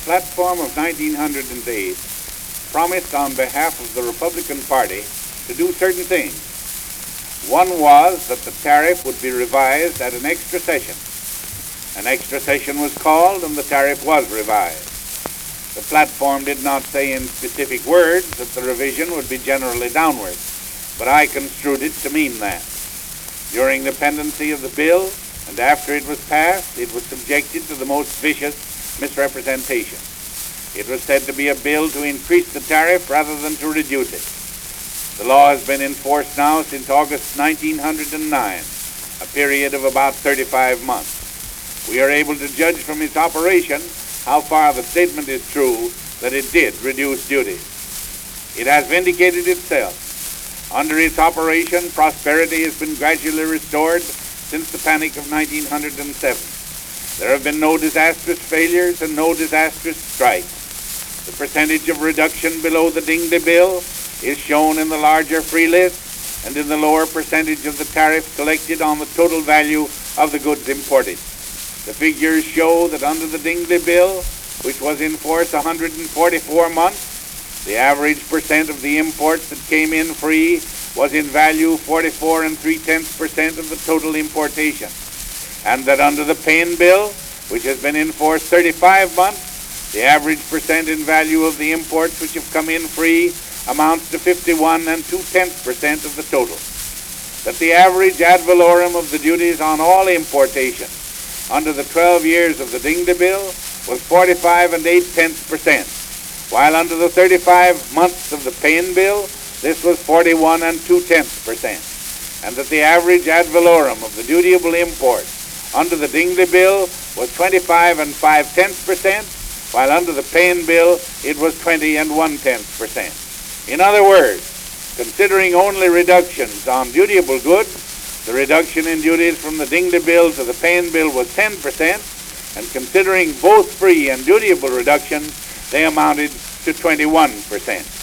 platform of 1908 promised on behalf of the Republican Party to do certain things. One was that the tariff would be revised at an extra session. An extra session was called and the tariff was revised. The platform did not say in specific words that the revision would be generally downward, but I construed it to mean that. During the pendency of the bill and after it was passed, it was subjected to the most vicious misrepresentation. It was said to be a bill to increase the tariff rather than to reduce it. The law has been in force now since August 1909, a period of about 35 months. We are able to judge from its operation how far the statement is true that it did reduce duties. It has vindicated itself. Under its operation, prosperity has been gradually restored since the panic of 1907. There have been no disastrous failures and no disastrous strikes. The percentage of reduction below the Dingley bill is shown in the larger free list and in the lower percentage of the tariff collected on the total value of the goods imported. The figures show that under the Dingley bill, which was in force 144 months, the average percent of the imports that came in free was in value 44 3/10% of the total importation, and that under the Payne bill, which has been in force 35 months, the average percent in value of the imports which have come in free amounts to 51 2/10% of the total. That the average ad valorem of the duties on all importations under the 12 years of the Dingley bill was 45 8/10%, while under the 35 months of the Payne bill, this was 41 2/10%, and that the average ad valorem of the dutiable imports under the Dingley bill was 25 5/10%, while under the Payne bill it was 20 1/10%. In other words, considering only reductions on dutiable goods, the reduction in duties from the Dingley bill to the Payne bill was 10%, and considering both free and dutiable reductions, they amounted to 21%.